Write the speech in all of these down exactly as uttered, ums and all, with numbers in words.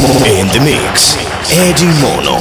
In the mix, Eddie Mono.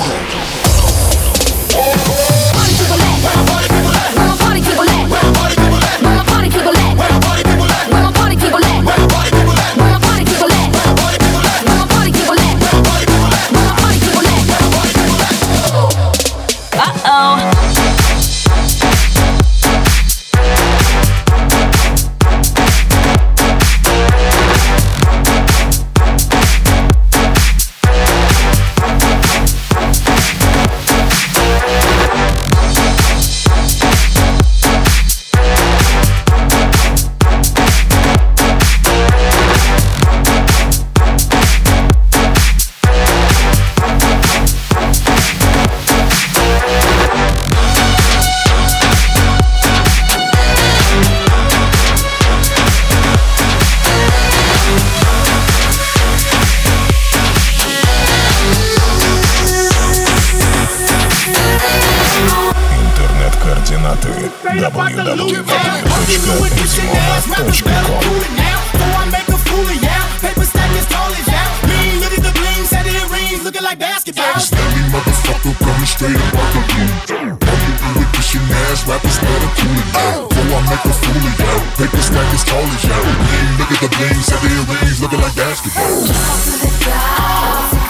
дабл ю дабл ю дабл ю точка эдимоно точка ком. Stanley motherfucker coming straight up out the blue. Coming through with this shit ass rappers better cool it down. Before I make a fool of y'all, paper stack as tall as y'all. Look at the bling, seven rings looking like basketball.